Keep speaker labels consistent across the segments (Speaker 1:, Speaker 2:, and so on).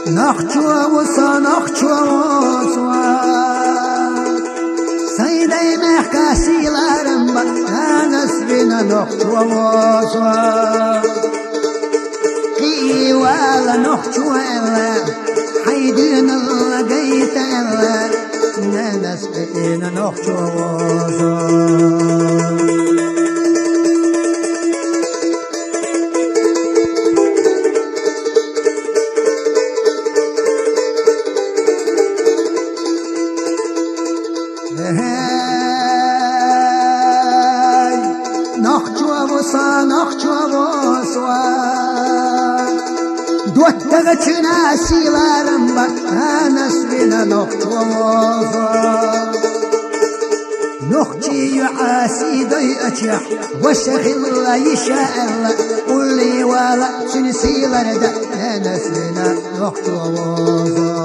Speaker 1: نخچو وسا نخچو وسا سيدي محكاسي لارم أنا سبنا نخچو وسا قي ولا نخچو ولا حيدين لقيت ولا أنا سبنا نخچو وسا دوتغ تناسي لارمبا أنا سبنا نخطوة نختي يعاسي ضي أتيح وشغل يشاء الله قل لي ولا سنسي لردا أنا سبنا نخطوة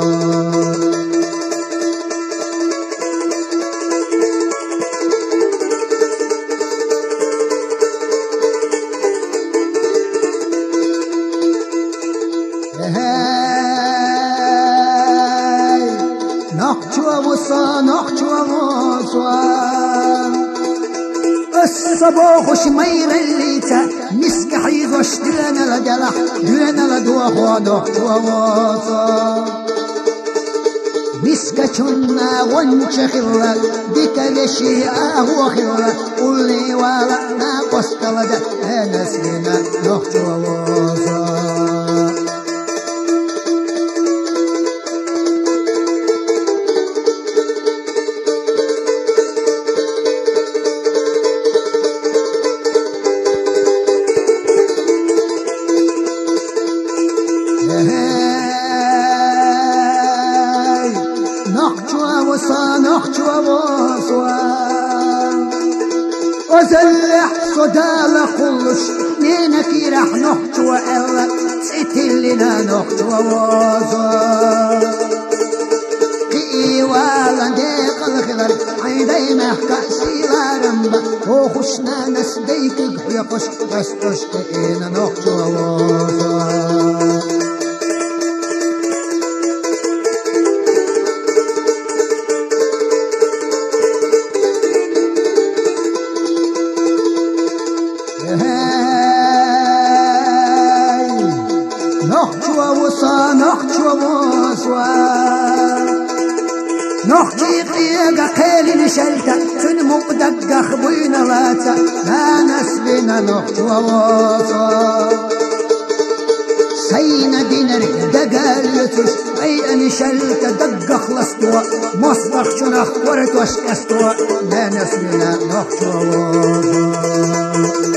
Speaker 1: الصباح شمير الليتا مسكحي غش دينا لدلح دينا لدوخو دخوة مسكتنا وانشخلا ديكالشي اهو خلا قولي ولا ناقص لدى انا سينا دخوة وزلح صدال قلش نينكي رح نخطو ألا ستلنا نخطو ووزا قي والا ديق الخضر عيدي محكا سيلارمبا وخشنا نسديك يقش تستش قينا نخطو ووزا نخجي قيقا قيل نشلتا سن مقدق خبوين لاتا لا نسبنا نخجو ووصا سينا دينر دقالتوش اي نشلتا دق خلصتوا مصدق شنخ ورتوش استوا لا نسبنا نخجو ووصا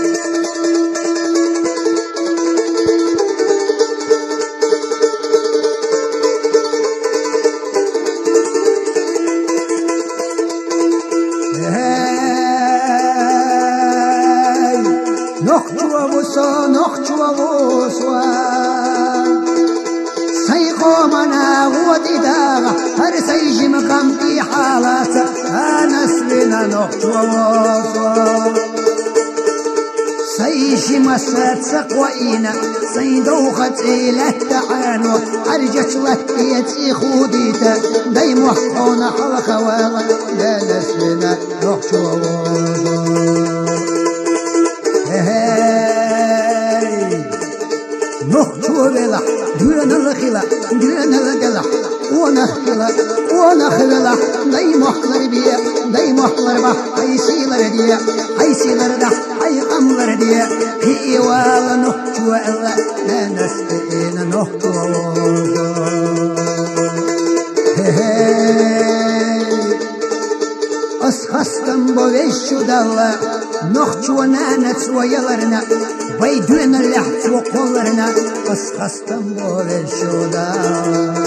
Speaker 1: سيقومنا ودداغا هر سيجي مقام في حالاتا أنا سلنا نخطوة سيجي مسات سقوئينا سيدوخت إلى التعانو أرجت لك يتي خوديتا داي محقونا حلقوالا لا نسلنا نخطوة نخطو بلا دون الخلا دون الجلح ونخلا ونخلا داي محلر بيا داي محلر با اي سيلر ديا اي سيلر دا اي املر ديا هي ولا نخطو الا لا نسقينا نخطو أسخستم بويشو دالا نخطو نانت ويلرنا بيدون اللحت وقولرنا أسخستم بويشو دالا